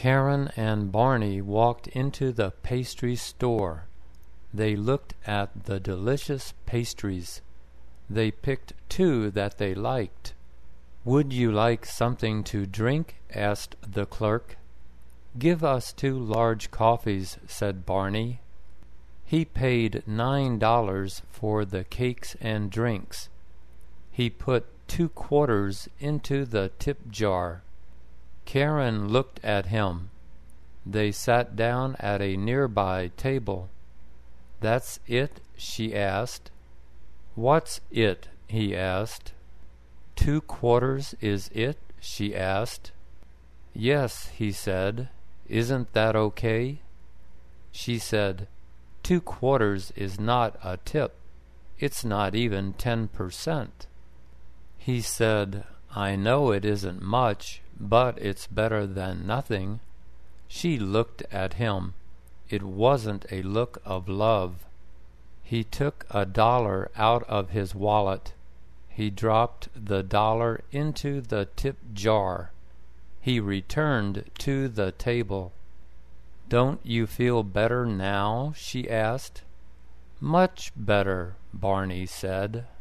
Karen and Barney walked into the pastry store. They looked at the delicious pastries. They picked two that they liked. "Would you like something to drink?" asked the clerk. "Give us 2 large coffees," said Barney. He paid $9 for the cakes and drinks. He put 2 quarters into the tip jar. Karen looked at him. They sat down at a nearby table. "That's it?" she asked. "What's it?" he asked. 2 quarters is it?" she asked. "Yes," he said. "Isn't that okay?" She said, 2 quarters is not a tip. It's not even 10%. He said, "I know it isn't much, but it's better than nothing." She looked at him. It wasn't a look of love. He took $1 out of his wallet. He dropped the dollar into the tip jar. He returned to the table. "Don't you feel better now?" she asked. "Much better," Barney said.